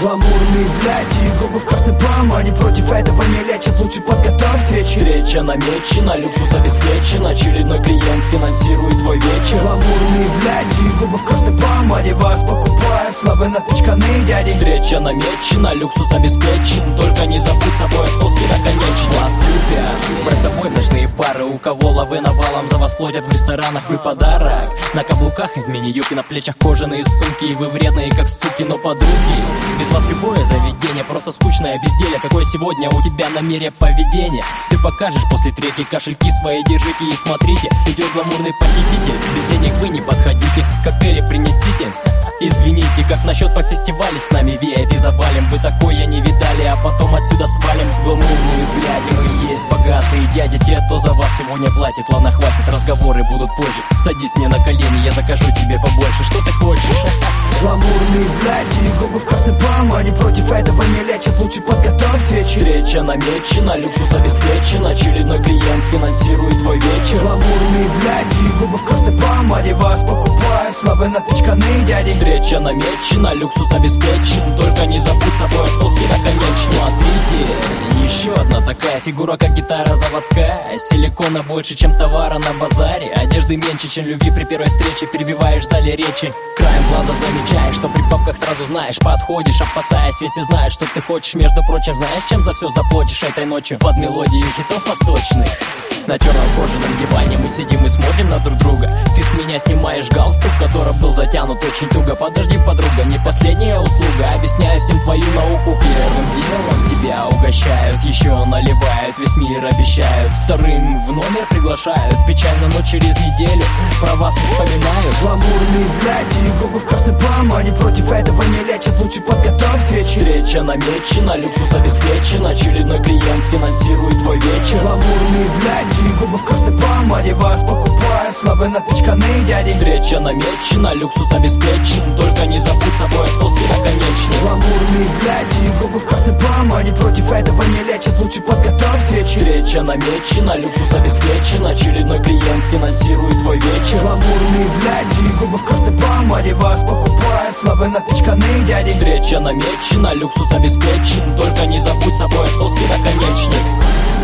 Гламурные бляди и губы в красной помаде, против этого не лечат, лучше подготовь свечи. Встреча намечена, люксус обеспечен, очередной клиент финансирует твой вечер. Гламурные бляди и губы в красной помаде, вас покупают славы напичканные дяди. Встреча намечена, люксус обеспечен, только не забудь с собой отсоски наконечно. Вас любят брать с собой в ночные пары, у кого лавы навалом за вас платят в ресторанах, вы подарок. На каблуках и в мини-юбке, на плечах кожаные сумки, и вы вредные как суки, но подруги. Без вас любое заведение просто скучное безделье. Какое сегодня у тебя намерение поведения? Ты покажешь после треки, кошельки свои держите и смотрите. Идет гламурный похититель, без денег вы не подходите, коктейли принесите. Извините, как насчет по фестивалю с нами VIP завалим? Вы такое не видали, а потом отсюда свалим. Гламурные бляди, мы есть богатые дяди, те, кто за вас сегодня платит. Ладно, хватит, разговоры будут позже. Садись мне на колени, я закажу тебе побольше. Что ты хочешь? Гламурные бляди и губы в красной помаде, против этого не лечат, лучше подготовь свечи. Встреча намечена, люксус обеспечен, очередной клиент финансирует твой вечер. Гламурные бляди и губы в красной помаде, вас покупают славы напичканные дяди. Встреча намечена, люксус обеспечен, только не забудь с собой отсоски наконечно. Смотрите, еще одна такая фигура, как гитара заводская. Силикона больше, чем товара на базаре. Одежды меньше, чем любви при первой встрече. Перебиваешь в зале речи, краем глаза замечаешь, что при бабках сразу знаешь. Подходишь, опасаясь, весь и знаешь, что ты хочешь. Между прочим, знаешь, чем за все заплатишь этой ночью? Под мелодию хитов восточных. На черном кожаном диване мы сидим и смотрим на друг друга. Ты с меня снимаешь галстук, который был затянут очень туго. Подожди, подруга, не последняя услуга. Объясняю всем твою науку. Первым делом тебя угощают, еще наливают, весь мир обещают. Вторым в номер приглашают, печально, но через неделю про вас не вспоминают. Гламурные бляди и губы в красной помаде, против этого не лечат, лучше подготовь свечи. Встреча намечена, люксус обеспечен, очередной клиент финансирует твой вечер. Гламурные бляди и губы в красной помаде, вас покупают славы напичканные дяди. Встреча намечена, люксус обеспечен, только не забудь с собой отсоски наконечно. Гламурные бляди и губы в красной помаде, против этого не лечат, лучше подготовь свечи. Встреча намечена, люксус обеспечен, очередной клиент финансирует твой вечер. Гламурные бляди и губы в красной помаде, вас покупают славы напичканные дяди. Встреча намечена, люксус обеспечен, только не забудь с собой отсоски наконечник.